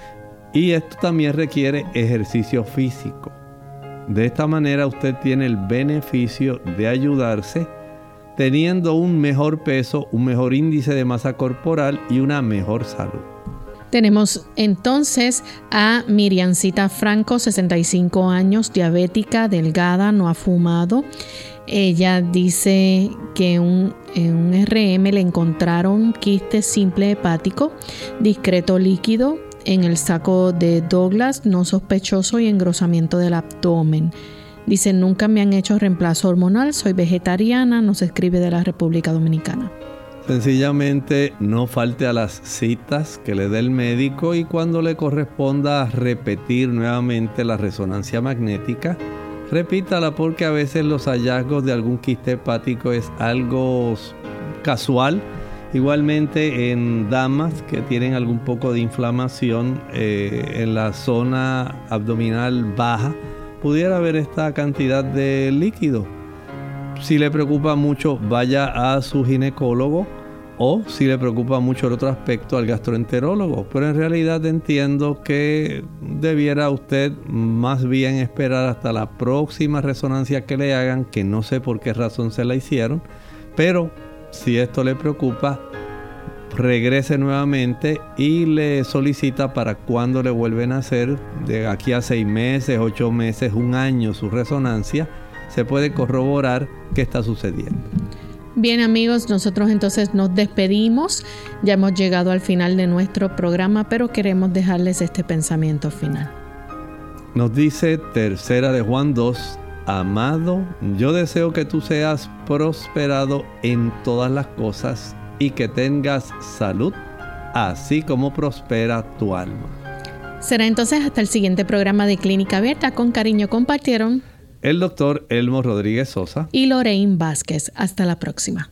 Y esto también requiere ejercicio físico. De esta manera usted tiene el beneficio de ayudarse teniendo un mejor peso, un mejor índice de masa corporal y una mejor salud.
Tenemos entonces a Miriancita Franco, sesenta y cinco años, diabética, delgada, no ha fumado. Ella dice que un, en un R M le encontraron quiste simple hepático, discreto líquido en el saco de Douglas, no sospechoso, y engrosamiento del abdomen. Dice, nunca me han hecho reemplazo hormonal, soy vegetariana, nos escribe de la República Dominicana.
Sencillamente no falte a las citas que le dé el médico y cuando le corresponda repetir nuevamente la resonancia magnética, repítala porque a veces los hallazgos de algún quiste hepático es algo casual. Igualmente en damas que tienen algún poco de inflamación eh, en la zona abdominal baja, pudiera haber esta cantidad de líquido. Si le preocupa mucho, vaya a su ginecólogo o si le preocupa mucho el otro aspecto, al gastroenterólogo. Pero en realidad entiendo que debiera usted más bien esperar hasta la próxima resonancia que le hagan, que no sé por qué razón se la hicieron, pero si esto le preocupa, regrese nuevamente y le solicita para cuando le vuelven a hacer, de aquí a seis meses, ocho meses, un año, su resonancia, se puede corroborar qué está sucediendo.
Bien, amigos, nosotros entonces nos despedimos. Ya hemos llegado al final de nuestro programa, pero queremos dejarles este pensamiento final.
Nos dice Tercera de Juan dos, amado, yo deseo que tú seas prosperado en todas las cosas y que tengas salud, así como prospera tu alma.
Será entonces hasta el siguiente programa de Clínica Abierta. Con cariño compartieron
el doctor Elmo Rodríguez Sosa
y Lorraine Vázquez. Hasta la próxima.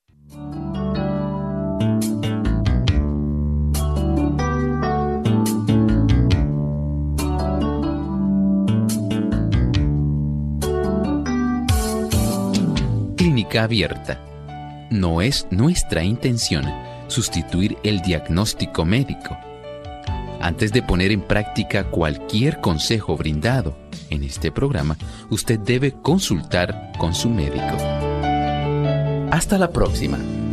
Clínica Abierta. No es nuestra intención sustituir el diagnóstico médico. Antes de poner en práctica cualquier consejo brindado en este programa, usted debe consultar con su médico. Hasta la próxima.